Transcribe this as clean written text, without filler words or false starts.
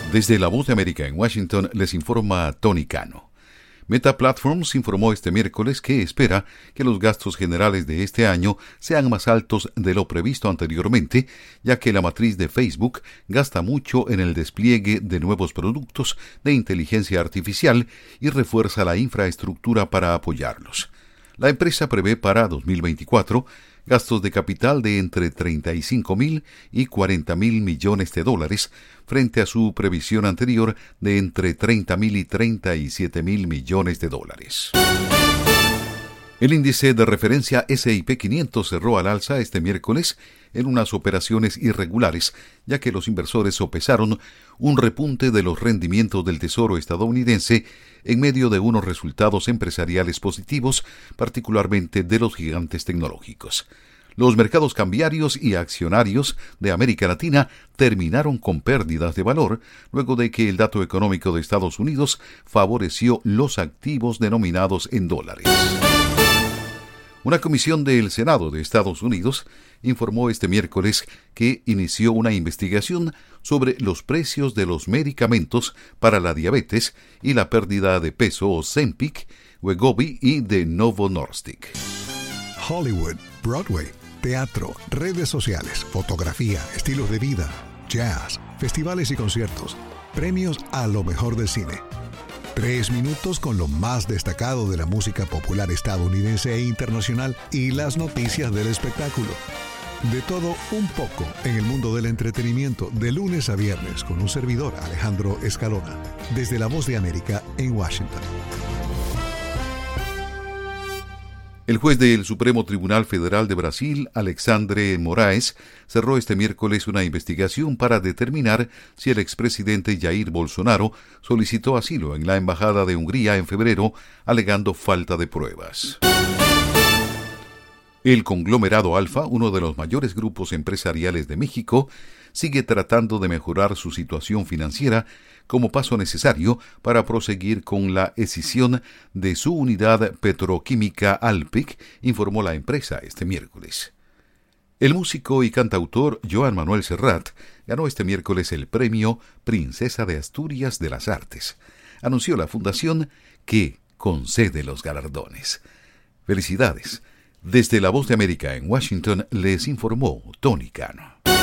Desde La Voz de América en Washington les informa Tony Cano. Meta Platforms informó este miércoles que espera que los gastos generales de este año sean más altos de lo previsto anteriormente, ya que la matriz de Facebook gasta mucho en el despliegue de nuevos productos de inteligencia artificial y refuerza la infraestructura para apoyarlos. La empresa prevé para 2024 gastos de capital de entre 35.000 y 40.000 millones de dólares, frente a su previsión anterior de entre 30.000 y 37.000 millones de dólares. El índice de referencia S&P 500 cerró al alza este miércoles en unas operaciones irregulares, ya que los inversores sopesaron un repunte de los rendimientos del Tesoro estadounidense en medio de unos resultados empresariales positivos, particularmente de los gigantes tecnológicos. Los mercados cambiarios y accionarios de América Latina terminaron con pérdidas de valor luego de que el dato económico de Estados Unidos favoreció los activos denominados en dólares. Una comisión del Senado de Estados Unidos informó este miércoles que inició una investigación sobre los precios de los medicamentos para la diabetes y la pérdida de peso Ozempic, Wegovy y de Novo Nordisk. Hollywood, Broadway, teatro, redes sociales, fotografía, estilos de vida, jazz, festivales y conciertos, premios a lo mejor del cine. 3 minutos con lo más destacado de la música popular estadounidense e internacional y las noticias del espectáculo. De todo un poco en el mundo del entretenimiento, de lunes a viernes, con un servidor, Alejandro Escalona, desde La Voz de América en Washington. El juez del Supremo Tribunal Federal de Brasil, Alexandre Moraes, cerró este miércoles una investigación para determinar si el expresidente Jair Bolsonaro solicitó asilo en la Embajada de Hungría en febrero, alegando falta de pruebas. El conglomerado Alfa, uno de los mayores grupos empresariales de México, sigue tratando de mejorar su situación financiera como paso necesario para proseguir con la escisión de su unidad petroquímica Alpic, informó la empresa este miércoles. El músico y cantautor Joan Manuel Serrat ganó este miércoles el premio Princesa de Asturias de las Artes. Anunció la fundación que concede los galardones. Felicidades. Desde La Voz de América en Washington les informó Tony Cano.